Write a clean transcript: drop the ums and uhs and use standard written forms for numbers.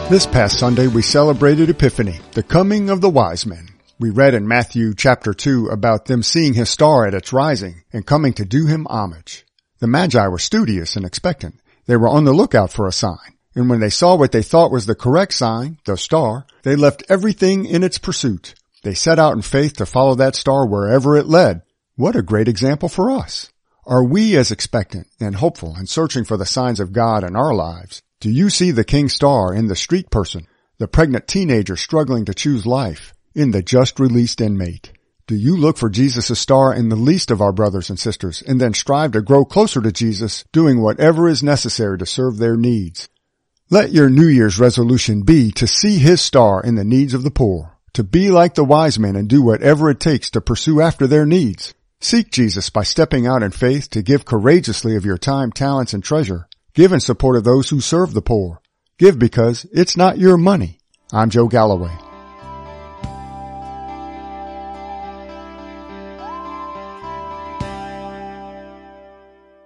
This past Sunday we celebrated Epiphany, the coming of the wise men. We read in Matthew chapter 2 about them seeing his star at its rising and coming to do him homage. The Magi were studious and expectant. They were on the lookout for a sign. And when they saw what they thought was the correct sign, the star, they left everything in its pursuit. They set out in faith to follow that star wherever it led. What a great example for us. Are we as expectant and hopeful and searching for the signs of God in our lives? Do you see the King Star in the street person, the pregnant teenager struggling to choose life, in the just released inmate? Do you look for Jesus' star in the least of our brothers and sisters and then strive to grow closer to Jesus, doing whatever is necessary to serve their needs? Let your New Year's resolution be to see his star in the needs of the poor, to be like the wise men and do whatever it takes to pursue after their needs. Seek Jesus by stepping out in faith to give courageously of your time, talents, and treasure. Give in support of those who serve the poor. Give because it's not your money. I'm Joe Galloway.